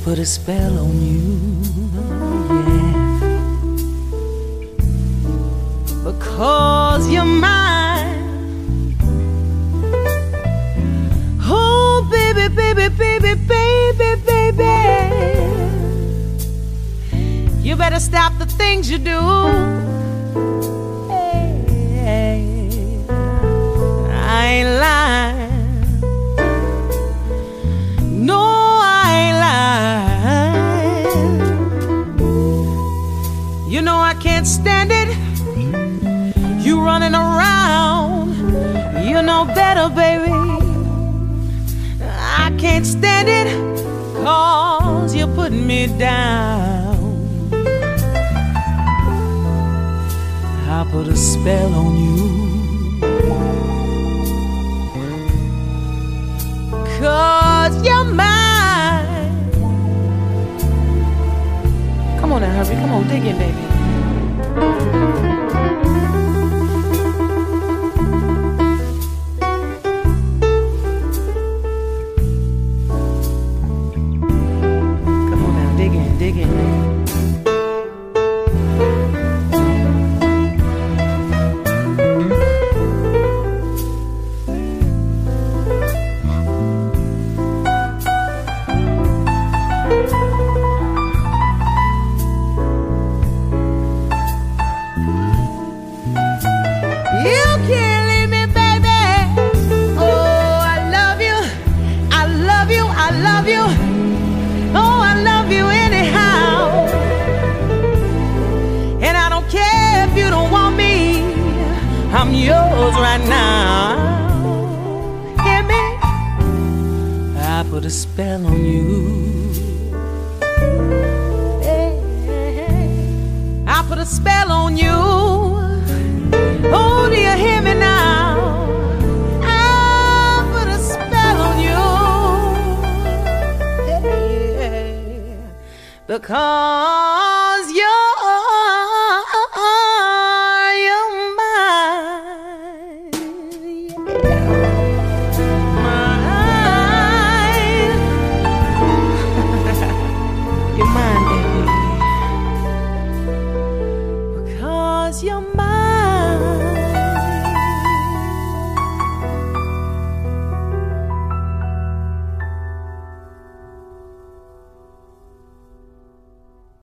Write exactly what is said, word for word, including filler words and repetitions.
put a spell on you, yeah. Because you're mine. Oh, baby, baby, baby, baby, baby. You better stop the things you do. Hey, I ain't lying. No, I ain't lying. You know I can't stand it. You running around. You know better, baby. I can't stand it, 'cause you're putting me down. I put a spell on you, 'cause you're mine. Come on now, hurry. Come on, dig in, baby. Come on now, dig in, dig in. I'm yours right now. Hear me? I put a spell on you. I put a spell on you. Oh, do you hear me now? I put a spell on you. Because